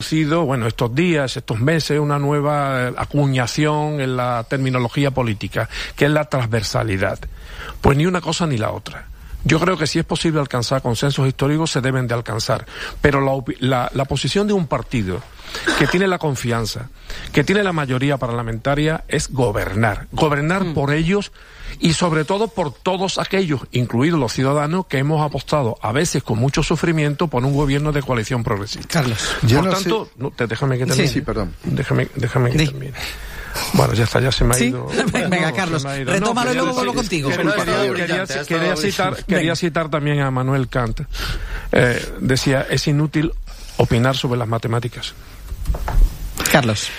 introducido, estos días, estos meses, una nueva acuñación en la terminología política, que es la transversalidad. Pues ni una cosa ni la otra. Yo creo que si es posible alcanzar consensos históricos, se deben de alcanzar. Pero la posición de un partido que tiene la confianza, que tiene la mayoría parlamentaria, es gobernar. Gobernar por ellos y sobre todo por todos aquellos, incluidos los ciudadanos, que hemos apostado, a veces con mucho sufrimiento, por un gobierno de coalición progresista. Carlos. Por tanto, déjame que termine. Sí, perdón. Déjame que termine. Bueno, ya está, ya se me ha ido. Venga, Carlos, retómalo y luego vuelvo contigo. Quería citar también a Manuel Kant. Decía, es inútil opinar sobre las matemáticas. Carlos.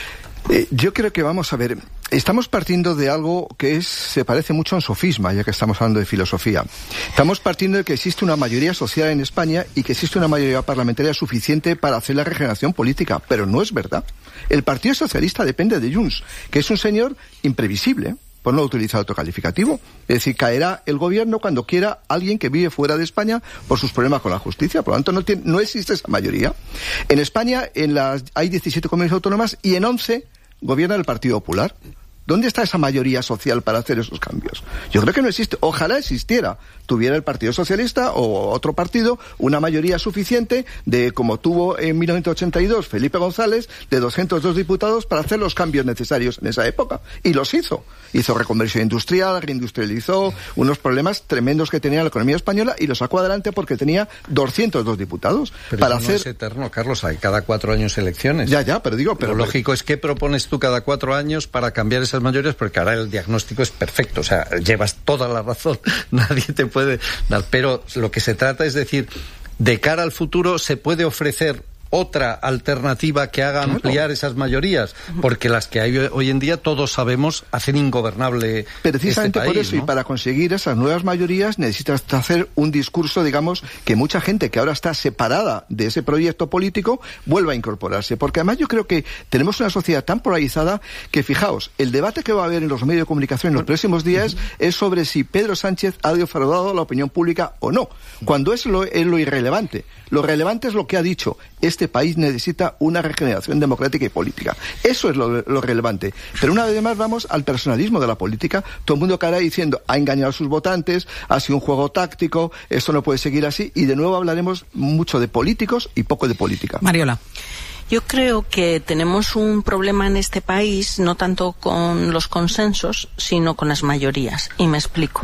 Yo creo que vamos a ver, estamos partiendo de algo que se parece mucho a un sofisma, ya que estamos hablando de filosofía. Estamos partiendo de que existe una mayoría social en España y que existe una mayoría parlamentaria suficiente para hacer la regeneración política, pero no es verdad. El Partido Socialista depende de Junts, que es un señor imprevisible, por no utilizar otro calificativo. Es decir, caerá el gobierno cuando quiera alguien que vive fuera de España por sus problemas con la justicia. Por lo tanto, no existe esa mayoría. En España hay 17 comunidades autónomas y en 11 gobierna el Partido Popular. ¿Dónde está esa mayoría social para hacer esos cambios? Yo creo que no existe. Ojalá existiera. Tuviera el Partido Socialista o otro partido una mayoría suficiente de, como tuvo en 1982 Felipe González, de 202 diputados para hacer los cambios necesarios en esa época. Y los hizo. Hizo reconversión industrial, reindustrializó, unos problemas tremendos que tenía la economía española y lo sacó adelante porque tenía 202 diputados. Pero eso no es eterno, Carlos. Hay cada 4 años elecciones. Pero lo lógico es que propones tú cada 4 años para cambiar esas mayorías, porque ahora el diagnóstico es perfecto. O sea, llevas toda la razón. Nadie te puede dar. Pero lo que se trata es decir, de cara al futuro se puede ofrecer otra alternativa que haga ampliar esas mayorías, porque las que hay hoy en día, todos sabemos, hacen ingobernable precisamente este país, por eso, ¿no? Y para conseguir esas nuevas mayorías necesitas hacer un discurso, digamos, que mucha gente que ahora está separada de ese proyecto político vuelva a incorporarse, porque además yo creo que tenemos una sociedad tan polarizada que, fijaos, el debate que va a haber en los medios de comunicación en los próximos días es sobre si Pedro Sánchez ha defraudado a la opinión pública o no, cuando es lo irrelevante. Lo relevante es lo que ha dicho: este país necesita una regeneración democrática y política. Eso es lo relevante. Pero una vez más vamos al personalismo de la política. Todo el mundo caerá diciendo, ha engañado a sus votantes, ha sido un juego táctico, esto no puede seguir así, y de nuevo hablaremos mucho de políticos y poco de política. Mariola. Yo creo que tenemos un problema en este país, no tanto con los consensos, sino con las mayorías. Y me explico.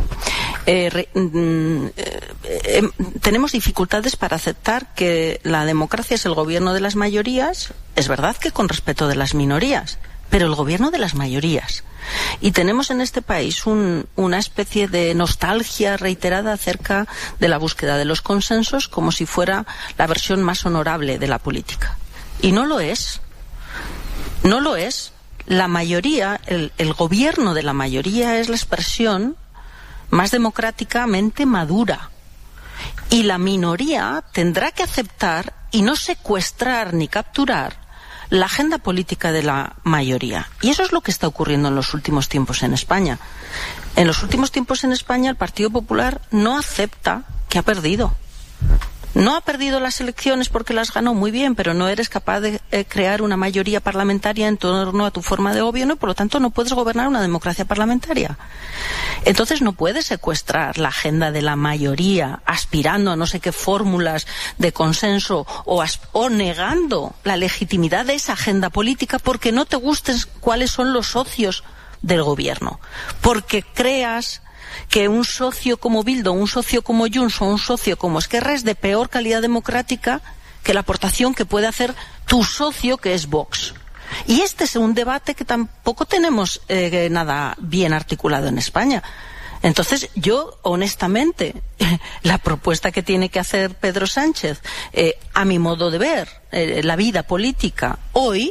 Tenemos dificultades para aceptar que la democracia es el gobierno de las mayorías. Es verdad que con respeto de las minorías, pero el gobierno de las mayorías. Y tenemos en este país una especie de nostalgia reiterada acerca de la búsqueda de los consensos como si fuera la versión más honorable de la política. Y no lo es. No lo es. La mayoría, el gobierno de la mayoría es la expresión más democráticamente madura. Y la minoría tendrá que aceptar y no secuestrar ni capturar la agenda política de la mayoría. Y eso es lo que está ocurriendo en los últimos tiempos en España. En los últimos tiempos en España el Partido Popular no acepta que ha perdido. No ha perdido las elecciones porque las ganó muy bien, pero no eres capaz de crear una mayoría parlamentaria en torno a tu forma de gobierno y por lo tanto no puedes gobernar una democracia parlamentaria. Entonces no puedes secuestrar la agenda de la mayoría aspirando a no sé qué fórmulas de consenso o negando la legitimidad de esa agenda política porque no te gusten cuáles son los socios del gobierno. Porque creas que un socio como Bildu, un socio como Junts o un socio como Esquerra es de peor calidad democrática que la aportación que puede hacer tu socio, que es Vox. Y este es un debate que tampoco tenemos nada bien articulado en España. Entonces, yo, honestamente, la propuesta que tiene que hacer Pedro Sánchez, a mi modo de ver, la vida política hoy,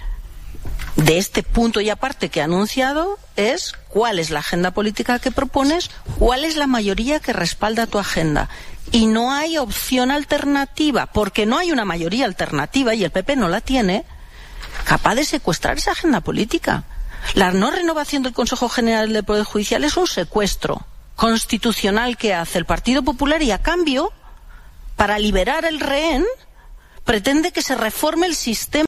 de este punto y aparte que ha anunciado, es cuál es la agenda política que propones, cuál es la mayoría que respalda tu agenda. Y no hay opción alternativa, porque no hay una mayoría alternativa, y el PP no la tiene, capaz de secuestrar esa agenda política. La no renovación del Consejo General del Poder Judicial es un secuestro constitucional que hace el Partido Popular y, a cambio, para liberar el rehén, pretende que se reforme el sistema